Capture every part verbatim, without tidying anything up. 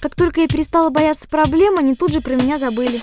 Как только я перестала бояться проблем, они тут же про меня забыли.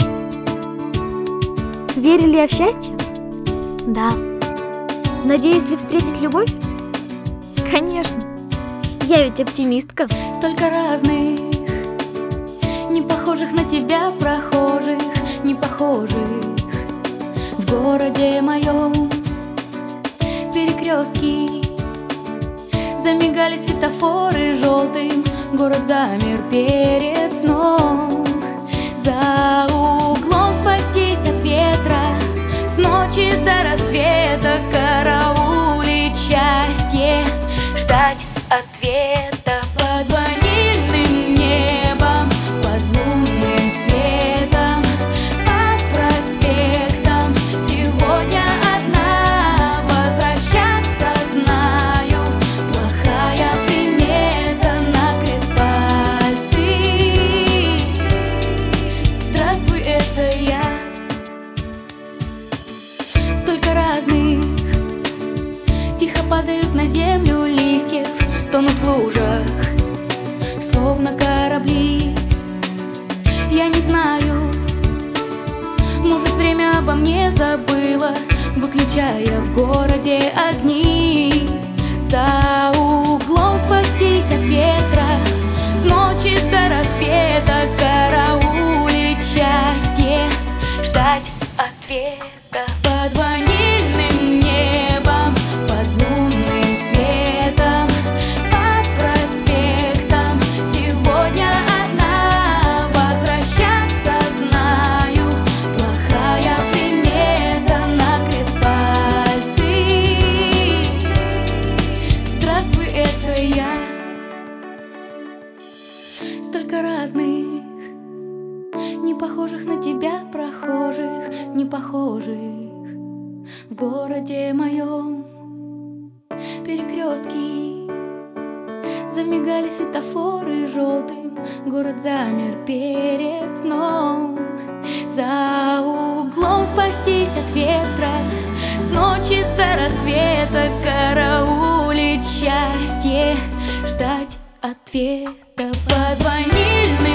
Верю ли я в счастье? Да. Надеюсь ли встретить любовь? Конечно. Я ведь оптимистка. Столько разных, не похожих на тебя прохожих, не похожих в городе моем. Перекрестки, замигали светофоры желтым, город замер перед сном. За углом спастись от ветра, с ночи до рассвета караулить счастье, ждать ответа под ванильным небом, под лунным светом, по проспектам. Сегодня одна, возвращаться знаю, плохая примета, на крест пальцы. Здравствуй, это я. Столько разных, тихо падают на землю листьев, тонут в лужах, словно корабли. Я не знаю, может, время обо мне забыло, выключая в городе огни. За углом спастись от ветра, с ночи до рассвета караулить счастье, ждать ответа под ванильным небом, под лунным светом, по проспектам. Сегодня одна, возвращаться знаю, плохая примета, на крест пальцы. Здравствуй, это я. Столько разных, не похожих на тебя прохожих, не похожих в городе моем. Перекрестки, замигали светофоры желтым, город замер перед сном. За углом спастись от ветра, с ночи до рассвета караулить счастье, ждать ответа под ванильным